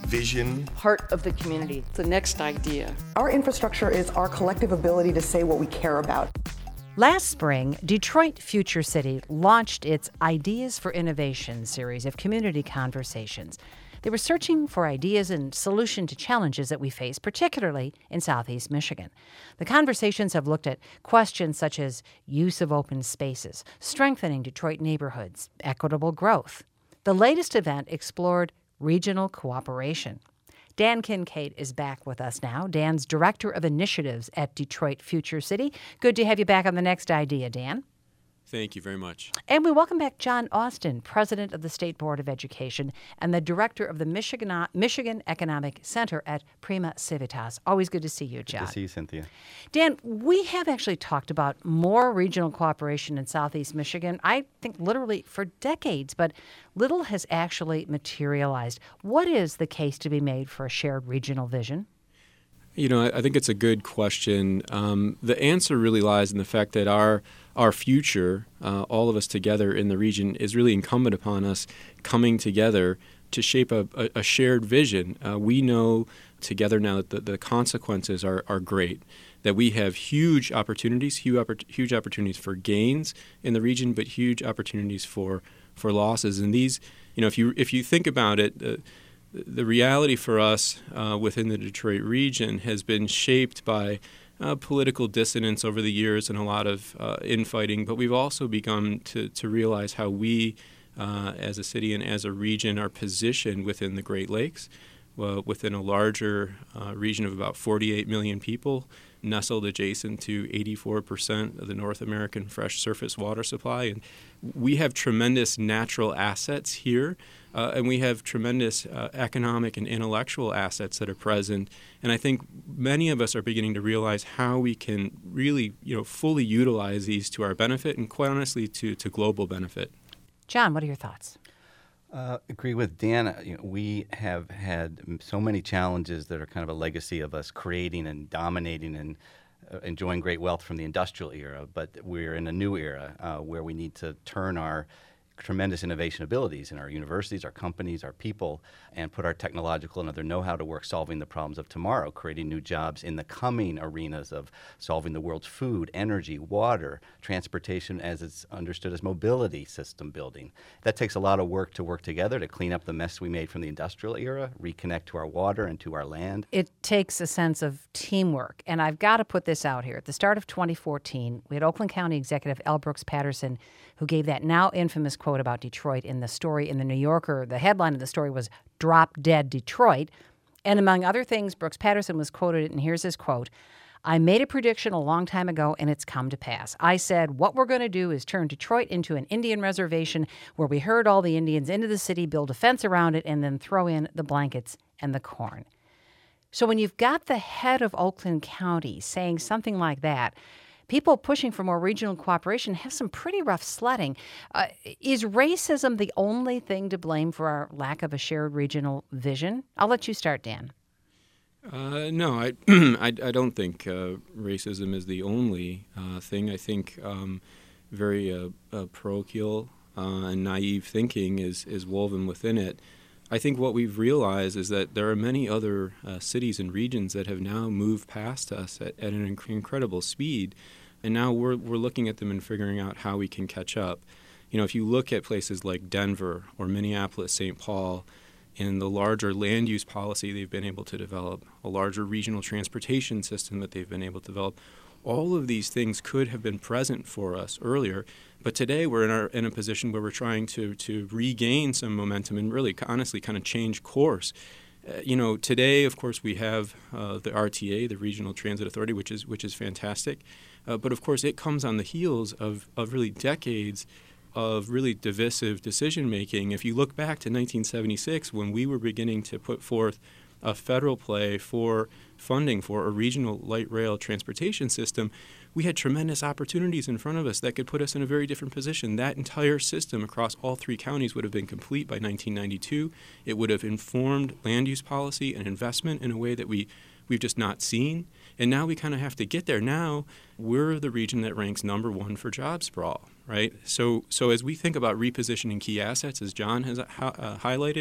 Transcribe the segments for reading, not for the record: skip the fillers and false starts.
vision. Heart of the community, the next idea. Our infrastructure is our collective ability to say what we care about. Last spring, Detroit Future City launched its Ideas for Innovation series of community conversations. They were searching for ideas and solutions to challenges that we face, particularly in Southeast Michigan. The conversations have looked at questions such as use of open spaces, strengthening Detroit neighborhoods, equitable growth. The latest event explored regional cooperation. Dan Kincaid is back with us now. Dan's Director of Initiatives at Detroit Future City. Good to have you back on The Next Idea, Dan. Thank you very much. And we welcome back John Austin, President of the State Board of Education and the Director of the Michigan Economic Center at Prima Civitas. Always good to see you, John. Good to see you, Cynthia. Dan, we have actually talked about more regional cooperation in Southeast Michigan, I think literally for decades, but little has actually materialized. What is the case to be made for a shared regional vision? You know, I think it's a good question. The answer really lies in the fact that our future, all of us together in the region, is really incumbent upon us coming together to shape a shared vision. We know together now that the consequences are great, that we have huge opportunities for gains in the region, but huge opportunities for losses. And these, you know, if you think about it, the reality for us within the Detroit region has been shaped by political dissonance over the years and a lot of infighting, but we've also begun to realize how we, as a city and as a region, are positioned within the Great Lakes, within a larger region of about 48 million people, nestled adjacent to 84% of the North American fresh surface water supply. And we have tremendous natural assets here, and we have tremendous economic and intellectual assets that are present. And I think many of us are beginning to realize how we can really, fully utilize these to our benefit and, quite honestly, to global benefit. John, what are your thoughts? Agree with Dan. We have had so many challenges that are kind of a legacy of us creating and dominating and enjoying great wealth from the industrial era, but we're in a new era where we need to turn our tremendous innovation abilities in our universities, our companies, our people, and put our technological and other know-how to work solving the problems of tomorrow, creating new jobs in the coming arenas of solving the world's food, energy, water, transportation as it's understood as mobility system building. That takes a lot of work to work together to clean up the mess we made from the industrial era, reconnect to our water and to our land. It takes a sense of teamwork, and I've got to put this out here. At the start of 2014, we had Oakland County Executive L. Brooks Patterson, who gave that now infamous quote about Detroit in the story in the New Yorker. The headline of the story was "Drop Dead Detroit." And among other things, Brooks Patterson was quoted, and here's his quote: "I made a prediction a long time ago, and it's come to pass. I said, what we're going to do is turn Detroit into an Indian reservation where we herd all the Indians into the city, build a fence around it, and then throw in the blankets and the corn." So when you've got the head of Oakland County saying something like that, people pushing for more regional cooperation have some pretty rough sledding. Is racism the only thing to blame for our lack of a shared regional vision? I'll let you start, Dan. No, I don't think racism is the only thing. I think very parochial and naive thinking is woven within it. I think what we've realized is that there are many other cities and regions that have now moved past us at an incredible speed, and now we're looking at them and figuring out how we can catch up. If you look at places like Denver or Minneapolis, St. Paul, in the larger land use policy they've been able to develop, a larger regional transportation system that they've been able to develop, all of these things could have been present for us earlier. But today we're in a position where we're trying to regain some momentum and really honestly kind of change course. Today, of course, we have the RTA, the Regional Transit Authority, which is fantastic. But of course, it comes on the heels of really decades of really divisive decision making. If you look back to 1976, when we were beginning to put forth a federal play for funding for a regional light rail transportation system, we had tremendous opportunities in front of us that could put us in a very different position. That entire system across all three counties would have been complete by 1992. It would have informed land use policy and investment in a way that we've just not seen. And now we kind of have to get there. Now we're the region that ranks number one for job sprawl, right? So as we think about repositioning key assets, as John has highlighted,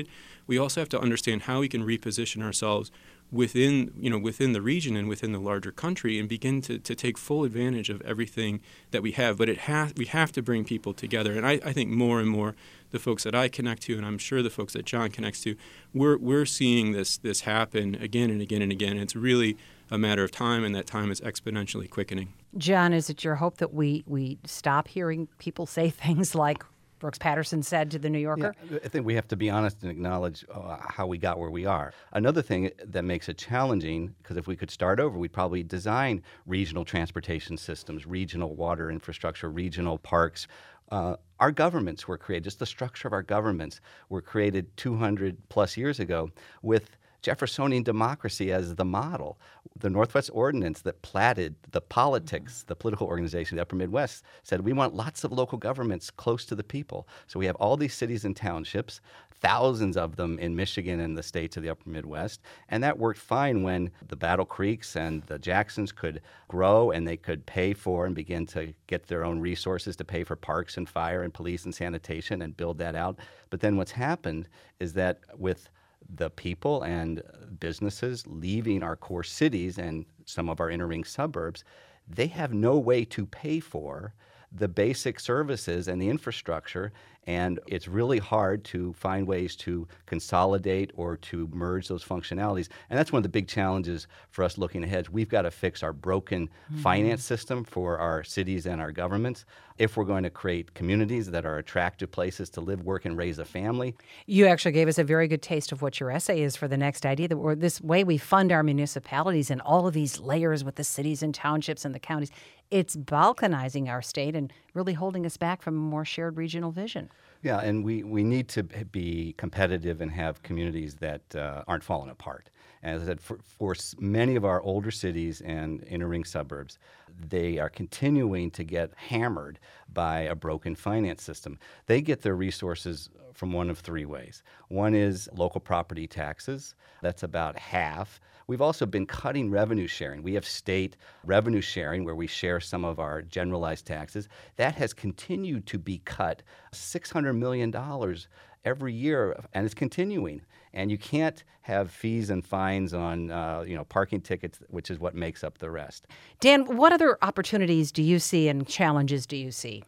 we also have to understand how we can reposition ourselves within the region and within the larger country and begin to take full advantage of everything that we have. But we have to bring people together. And I think more and more the folks that I connect to, and I'm sure the folks that John connects to, we're seeing this happen again and again and again. It's really a matter of time, and that time is exponentially quickening. John, is it your hope that we stop hearing people say things like Brooks Patterson said to the New Yorker? Yeah, I think we have to be honest and acknowledge how we got where we are. Another thing that makes it challenging, because if we could start over, we'd probably design regional transportation systems, regional water infrastructure, regional parks. Our governments were created, just the structure of our governments were created 200 plus years ago with Jeffersonian democracy as the model. The Northwest Ordinance that platted the politics, the political organization of the Upper Midwest, said we want lots of local governments close to the people. So we have all these cities and townships, thousands of them in Michigan and the states of the Upper Midwest, and that worked fine when the Battle Creeks and the Jacksons could grow and they could pay for and begin to get their own resources to pay for parks and fire and police and sanitation and build that out. But then what's happened is that with the people and businesses leaving our core cities and some of our inner ring suburbs, they have no way to pay for the basic services and the infrastructure, and it's really hard to find ways to consolidate or to merge those functionalities. And that's one of the big challenges for us looking ahead. We've got to fix our broken finance system for our cities and our governments if we're going to create communities that are attractive places to live, work, and raise a family. You actually gave us a very good taste of what your essay is for the next idea, that this way we fund our municipalities and all of these layers with the cities and townships and the counties. It's balkanizing our state and really holding us back from a more shared regional vision. Yeah, and we need to be competitive and have communities that aren't falling apart. As I said, for many of our older cities and inner ring suburbs, they are continuing to get hammered by a broken finance system. They get their resources from one of three ways. One is local property taxes. That's about half. We've also been cutting revenue sharing. We have state revenue sharing where we share some of our generalized taxes. That has continued to be cut $600 million every year, and it's continuing. And you can't have fees and fines on parking tickets, which is what makes up the rest. Dan, what other opportunities do you see and challenges do you see?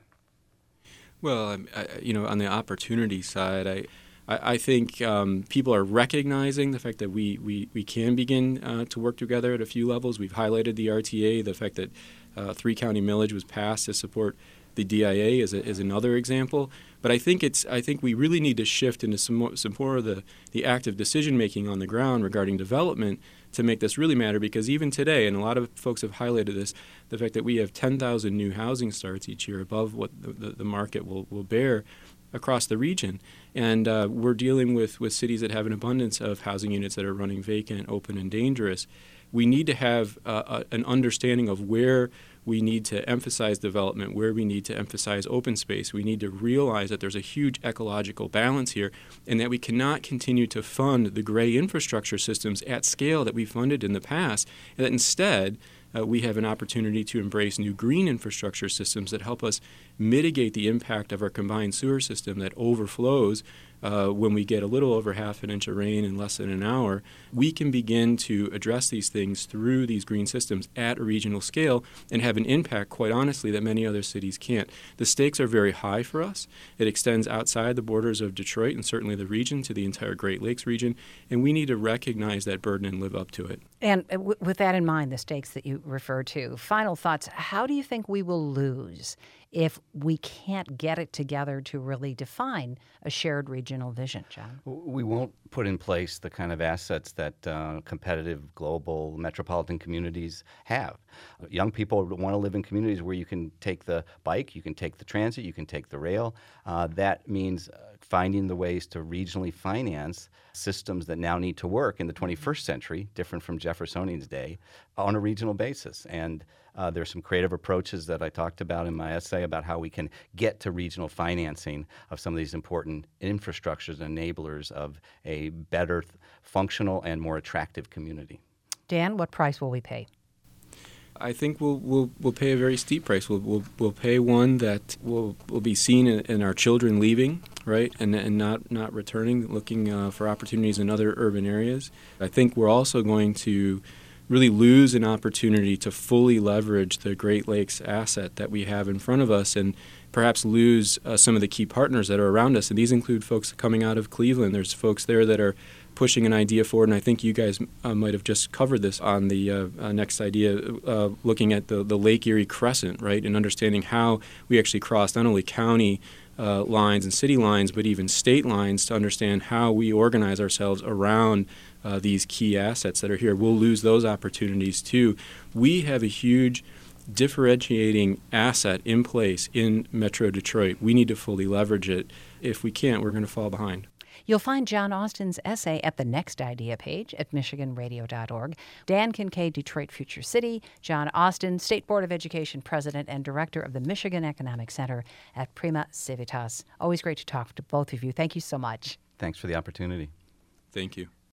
Well, on the opportunity side, I think people are recognizing the fact that we can begin to work together at a few levels. We've highlighted the RTA, the fact that 3-county millage was passed to support the DIA is another example. But I think we really need to shift into some more of the active decision making on the ground regarding development to make this really matter. Because even today, and a lot of folks have highlighted this, the fact that we have 10,000 new housing starts each year above what the market will bear across the region. And we're dealing with cities that have an abundance of housing units that are running vacant, open, and dangerous. We need to have an understanding of where we need to emphasize development, where we need to emphasize open space. We need to realize that there's a huge ecological balance here and that we cannot continue to fund the gray infrastructure systems at scale that we funded in the past, and that instead we have an opportunity to embrace new green infrastructure systems that help us mitigate the impact of our combined sewer system that overflows when we get a little over half an inch of rain in less than an hour. We can begin to address these things through these green systems at a regional scale and have an impact, quite honestly, that many other cities can't. The stakes are very high for us. It extends outside the borders of Detroit and certainly the region to the entire Great Lakes region, and we need to recognize that burden and live up to it. And with that in mind, the stakes that you refer to, final thoughts, how do you think we will lose if we can't get it together to really define a shared regional vision, John? We won't put in place the kind of assets that competitive global metropolitan communities have. Young people want to live in communities where you can take the bike, you can take the transit, you can take the rail. That means finding the ways to regionally finance systems that now need to work in the 21st century, different from Jeffersonian's day, on a regional basis. And there's some creative approaches that I talked about in my essay about how we can get to regional financing of some of these important infrastructures and enablers of a better, functional, and more attractive community. Dan, what price will we pay? I think we'll pay a very steep price. We'll pay one that will be seen in our children leaving, right, and not returning, looking for opportunities in other urban areas. I think we're also going to really lose an opportunity to fully leverage the Great Lakes asset that we have in front of us, and perhaps lose some of the key partners that are around us. And these include folks coming out of Cleveland. There's folks there that are pushing an idea forward, and I think you guys might have just covered this on the next idea, looking at the Lake Erie Crescent, right, and understanding how we actually cross not only county lines and city lines, but even state lines, to understand how we organize ourselves around these key assets that are here. We'll lose those opportunities too. We have a huge differentiating asset in place in Metro Detroit. We need to fully leverage it. If we can't, we're going to fall behind. You'll find John Austin's essay at the Next Idea page at michiganradio.org. Dan Kincaid, Detroit Future City. John Austin, State Board of Education President and Director of the Michigan Economic Center at Prima Civitas. Always great to talk to both of you. Thank you so much. Thanks for the opportunity. Thank you.